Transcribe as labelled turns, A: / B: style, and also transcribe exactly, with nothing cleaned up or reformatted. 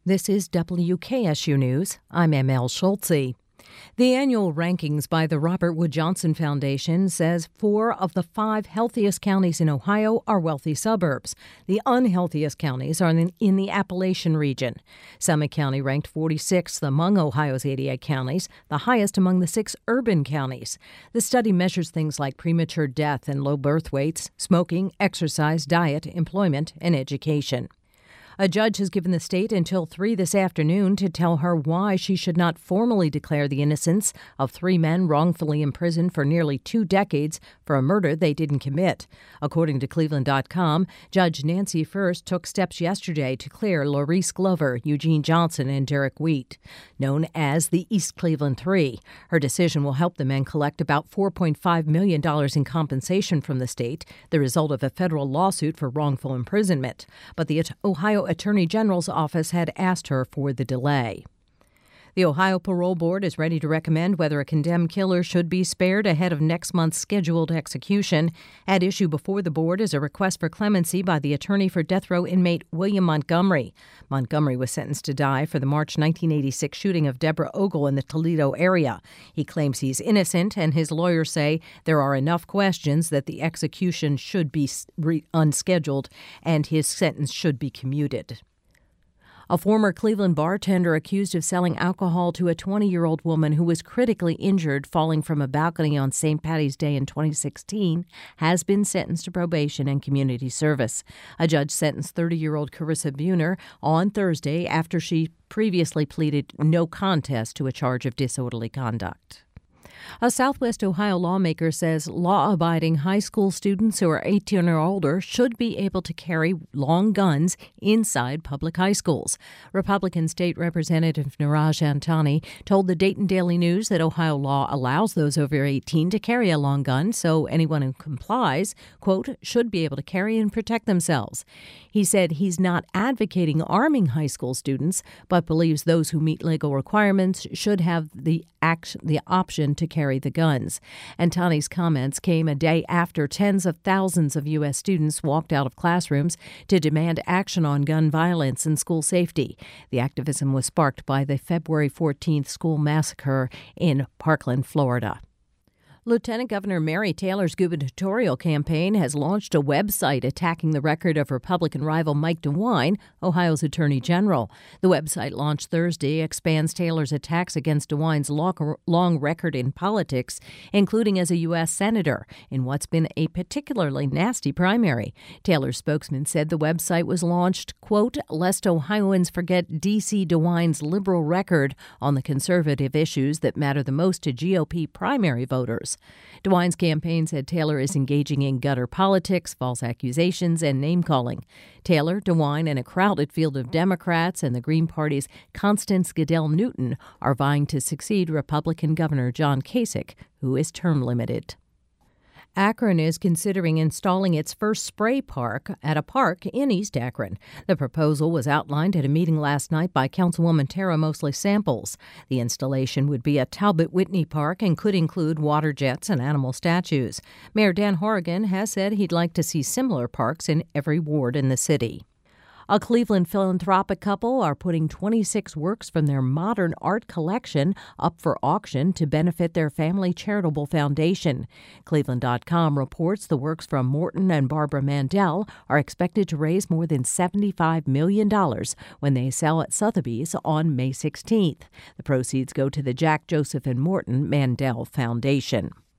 A: This is W K S U News. I'm M L Schultze. The annual rankings by the Robert Wood Johnson Foundation says four of the five healthiest counties in Ohio are wealthy suburbs. The unhealthiest counties are in, in the Appalachian region. Summit County ranked forty-sixth among Ohio's eighty-eight counties, the highest among the six urban counties. The study measures things like premature death and low birth weights, smoking, exercise, diet, employment, and education. A judge has given the state until three this afternoon to tell her why she should not formally declare the innocence of three men wrongfully imprisoned for nearly two decades for a murder they didn't commit. According to Cleveland dot com, Judge Nancy First took steps yesterday to clear Laurice Glover, Eugene Johnson, and Derek Wheat, known as the East Cleveland Three. Her decision will help the men collect about four point five million dollars in compensation from the state, the result of a federal lawsuit for wrongful imprisonment. But the Ohio Attorney General's office had asked her for the delay. The Ohio Parole Board is ready to recommend whether a condemned killer should be spared ahead of next month's scheduled execution. At issue before the board is a request for clemency by the attorney for death row inmate William Montgomery. Montgomery was sentenced to die for the March nineteen eighty-six shooting of Deborah Ogle in the Toledo area. He claims he's innocent, and his lawyers say there are enough questions that the execution should be re- unscheduled and his sentence should be commuted. A former Cleveland bartender accused of selling alcohol to a twenty-year-old woman who was critically injured falling from a balcony on Saint Patty's Day in twenty sixteen has been sentenced to probation and community service. A judge sentenced thirty-year-old Carissa Buhner on Thursday after she previously pleaded no contest to a charge of disorderly conduct. A Southwest Ohio lawmaker says law-abiding high school students who are eighteen or older should be able to carry long guns inside public high schools. Republican State Representative Neeraj Antony told the Dayton Daily News that Ohio law allows those over eighteen to carry a long gun, so anyone who complies, quote, should be able to carry and protect themselves. He said he's not advocating arming high school students, but believes those who meet legal requirements should have the action, the option to carry the guns. Antony's comments came a day after tens of thousands of U S students walked out of classrooms to demand action on gun violence and school safety. The activism was sparked by the February fourteenth school massacre in Parkland, Florida. Lieutenant Governor Mary Taylor's gubernatorial campaign has launched a website attacking the record of Republican rival Mike DeWine, Ohio's Attorney General. The website, launched Thursday, expands Taylor's attacks against DeWine's long record in politics, including as a U S senator, in what's been a particularly nasty primary. Taylor's spokesman said the website was launched, quote, lest Ohioans forget D C DeWine's liberal record on the conservative issues that matter the most to G O P primary voters. DeWine's campaign said Taylor is engaging in gutter politics, false accusations, and name-calling. Taylor, DeWine, and a crowded field of Democrats and the Green Party's Constance Goodell Newton are vying to succeed Republican Governor John Kasich, who is term-limited. Akron is considering installing its first spray park at a park in East Akron. The proposal was outlined at a meeting last night by Councilwoman Tara Mosley Samples. The installation would be at Talbot Whitney Park and could include water jets and animal statues. Mayor Dan Horrigan has said he'd like to see similar parks in every ward in the city. A Cleveland philanthropic couple are putting twenty-six works from their modern art collection up for auction to benefit their family charitable foundation. Cleveland dot com reports the works from Morton and Barbara Mandel are expected to raise more than seventy-five million dollars when they sell at Sotheby's on May sixteenth. The proceeds go to the Jack Joseph and Morton Mandel Foundation.